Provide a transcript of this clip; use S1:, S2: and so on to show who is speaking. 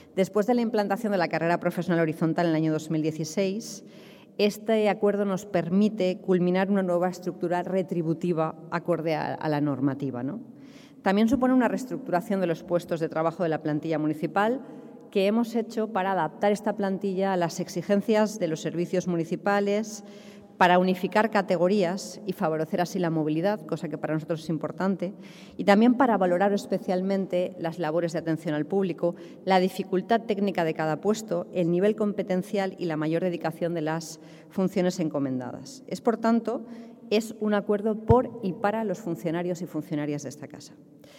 S1: Después de la implantación de la carrera profesional horizontal en el año 2016, este acuerdo nos permite culminar una nueva estructura retributiva acorde a la normativa, ¿no? También supone una reestructuración de los puestos de trabajo de la plantilla municipal que hemos hecho para adaptar esta plantilla a las exigencias de los servicios municipales, para unificar categorías y favorecer así la movilidad, cosa que para nosotros es importante, y también para valorar especialmente las labores de atención al público, la dificultad técnica de cada puesto, el nivel competencial y la mayor dedicación de las funciones encomendadas. Por tanto, es un acuerdo por y para los funcionarios y funcionarias de esta casa.